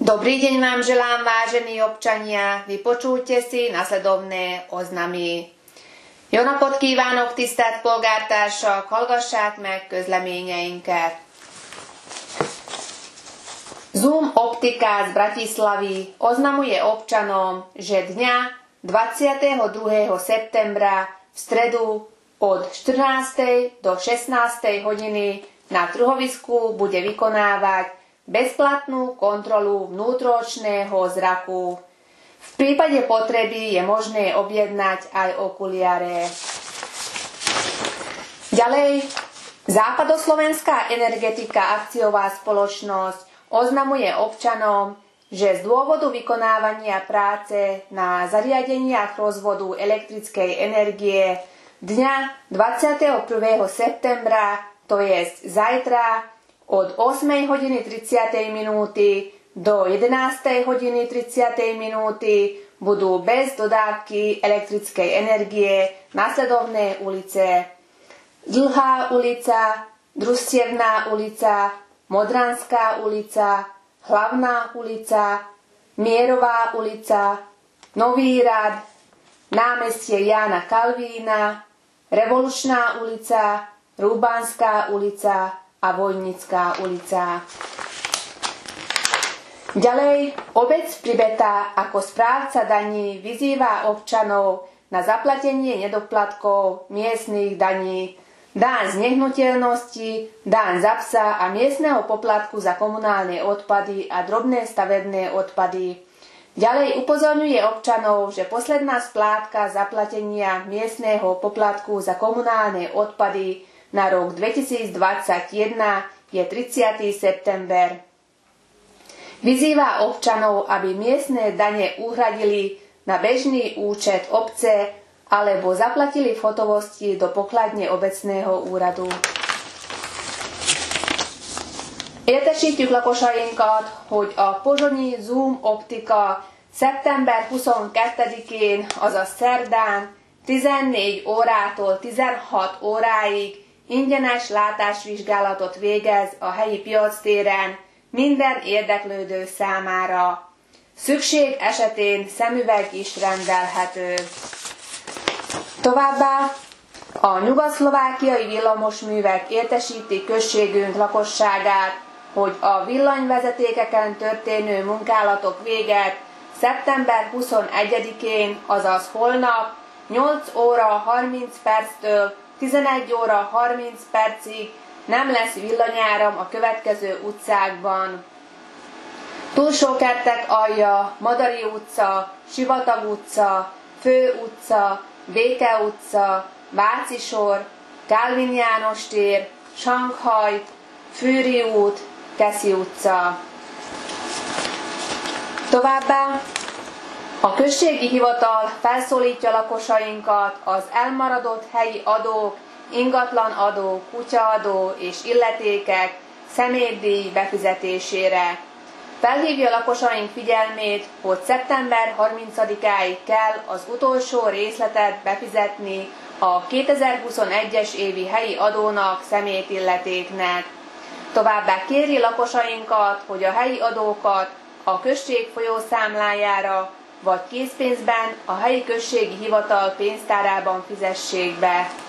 Dobrý deň vám želám, vážení občania, vypočujte si nasledovné oznamy. Jó napot kívánok, tisztelt polgártársak, hallgassák meg közleményeinket. Zoom Optika z Bratislavy oznamuje občanom, že dňa 22. septembra v stredu od 14. do 16. hodiny na trhovisku bude vykonávať bezplatnú kontrolu vnútročného zraku. V prípade potreby je možné objednať aj okuliare. Ďalej, Západoslovenská energetika akciová spoločnosť oznamuje občanom, že z dôvodu vykonávania práce na zariadeniach rozvodu elektrickej energie dňa 21. septembra, to jest zajtra, od 8 hodiny 30 minúty do 11 hodiny 30 minúty budú bez dodávky elektrickej energie nasledovné ulice: Dlhá ulica, Družstevná ulica, Modranská ulica, Hlavná ulica, Mierová ulica, Nový rad, námestie Jána Kalvína, Revolučná ulica, Rúbanská ulica a Vojnická ulica. Ďalej, obec Pribeta ako správca daní vyzýva občanov na zaplatenie nedoplatkov miestnych daní, daň z nehnuteľnosti, daň za psa a miestneho poplatku za komunálne odpady a drobné stavebné odpady. Ďalej upozorňuje občanov, že posledná splátka zaplatenia miestneho poplatku za komunálne odpady na rok 2021 je 30. september. Vyzýva občanov, aby miestne dane uhradili na bežný účet obce alebo zaplatili v hotovosti do pokladne obecného úradu. Értesítjük lakosainkat, hogy a pozsonyi Zoom Optika szeptember 22-én, azaz szerdán 14 órától 16 óráig ingyenes látásvizsgálatot végez a helyi piactéren minden érdeklődő számára. Szükség esetén szemüveg is rendelhető. Továbbá a nyugat-szlovákiai villamosművek értesítik községünk lakosságát, hogy a villanyvezetékeken történő munkálatok véget szeptember 21-én, azaz holnap 8 óra 30 perctől 11 óra 30 percig nem lesz villanyáram a következő utcákban: Túlsókertek alja, Madari utca, Sivatag utca, Fő utca, Béke utca, Váci sor, Kálvin János tér, Sankhaj, Fűri út, Keszi utca. Továbbá a községi hivatal felszólítja lakosainkat az elmaradott helyi adók, ingatlanadó, kutyaadó és illetékek szemétdíj befizetésére. Felhívja lakosaink figyelmét, hogy szeptember 30-áig kell az utolsó részletet befizetni a 2021-es évi helyi adónak, szemétilletéknek. Továbbá kéri lakosainkat, hogy a helyi adókat a község folyószámlájára vagy készpénzben a helyi községi hivatal pénztárában fizessék be.